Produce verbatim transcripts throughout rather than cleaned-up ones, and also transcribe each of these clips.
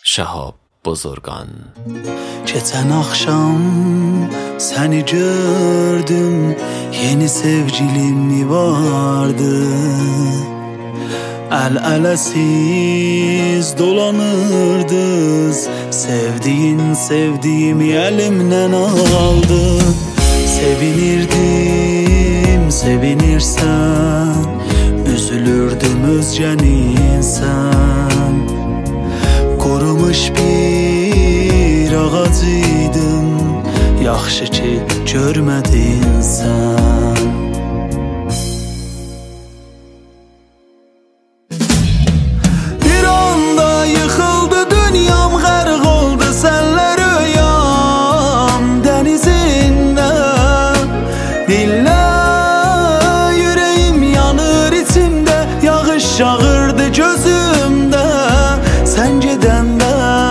Şahab Bozorgan. Geçen akşam seni gördüm, yeni sevgilim mi vardı? El ele siz dolanırdız, sevdiğin sevdiğimi elimden aldı. Sevinirdim sevinirsen, üzülürdüm özgen insan. Korumuş bir ağacıydım, yaxşı ki görmədin sən. Bir anda yıkıldı dünyam, gərq oldu sənlə rüyam. Dənizində dillə yüreğim yanır içimdə, yağış yağırdı gözümdə sen gedəndə.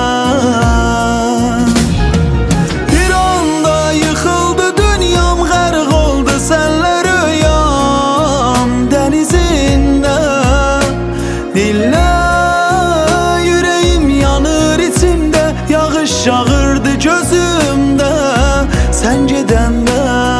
Bir anda yıkıldı dünyam, gərq oldu sənlə rüyam. Dənizində dillə yüreğim yanır içimdə, yağış yağırdı gözümdə sen gedəndə.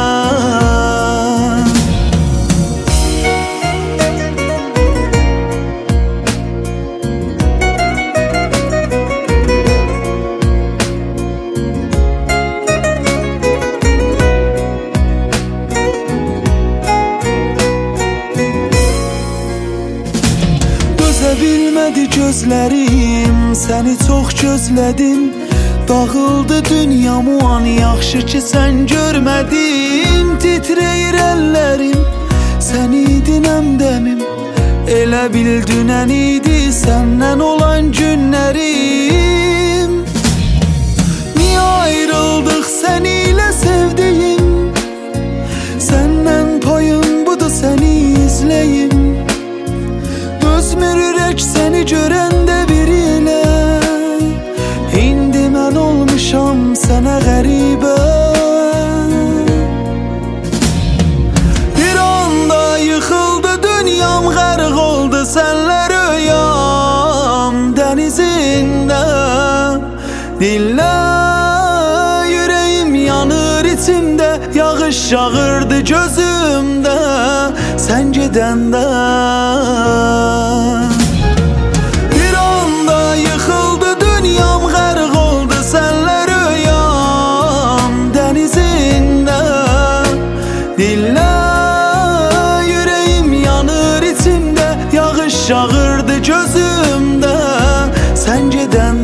Bilmədi gözlərim, səni çox gözlədim. Dağıldı dünyam o an, yaxşı ki sən görmədim. Titrəyir əllərim, sən idin əmdəmim. Elə bil dünən idi səndən olan günlərim. Niyə ayrıldıq səni ilə sevdiyim? Səndən payım budur səni izləyim. Dözmür ürək səni görəndə bir ilə. İndi mən olmuşam sənə qəribə. Bir anda yıkıldı dünyam, gərq oldu sənlə rüyam. Dənizində dillə yüreğim yanır içimdə, yağış yağırdı gözümdə sen gedəndə. Bir anda yıkıldı dünyam, gərq oldu sənlə rüyam. Dənizində dillə yüreğim yanır içimdə, yağış yağırdı gözümdə sen gedəndə.